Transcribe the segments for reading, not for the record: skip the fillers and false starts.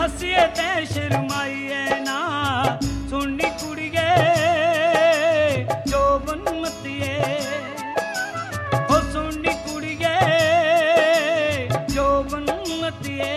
हसिए ते शर्माइए ना सुननी कुड़िए जो बनमतिए हो सुननी कुड़िए जो बनमतिए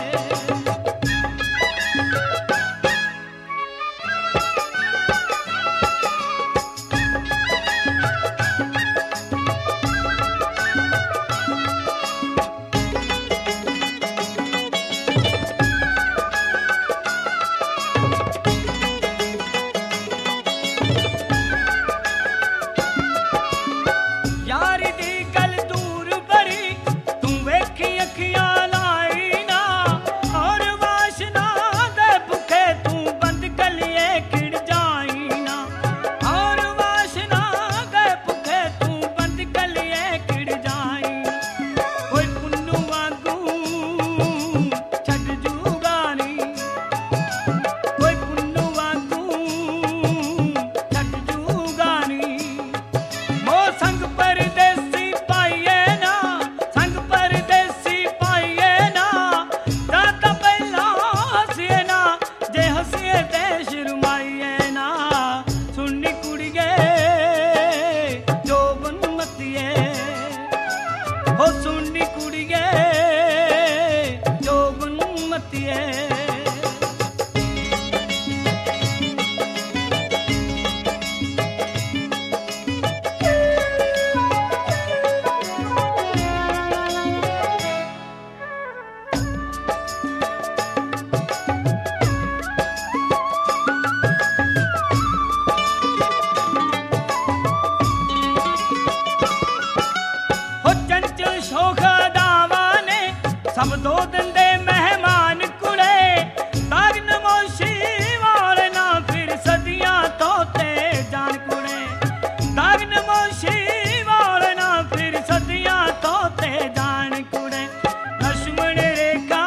सब दो दिन दे मेहमान कुड़े ताग नमोशी वाले ना फिर सदियां तोते जान कुड़े ताग नमोशी वाले ना फिर सदियां तोते जान कुड़े लक्ष्मण रेखा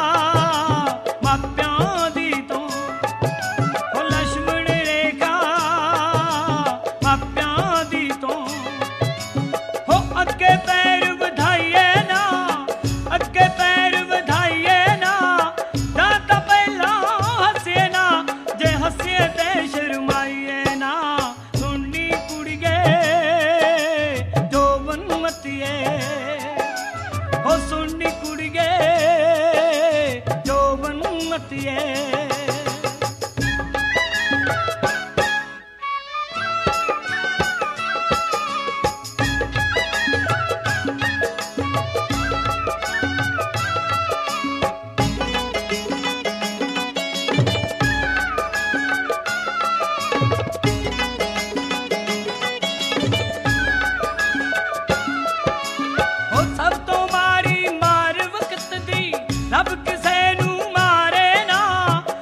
माप्यां दी तो ओ लक्ष्मण रेखा माप्यां दी तो हो अगे पैर ਵਧਾਈਏ ना अगे पैर ਵਧਾਈਏ ना दाता पहला हसिए ना जे हसिए ते शर्माइए ना सुननी कुड़िए जो बनमतिए हो सुननी कुड़िए जो बनमतिए रब किसे नू मारे ना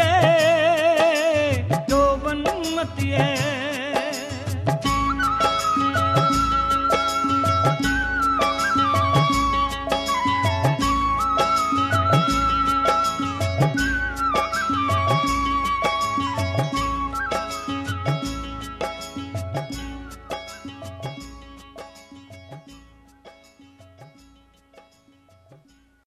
मतिए, तो बन मतिए।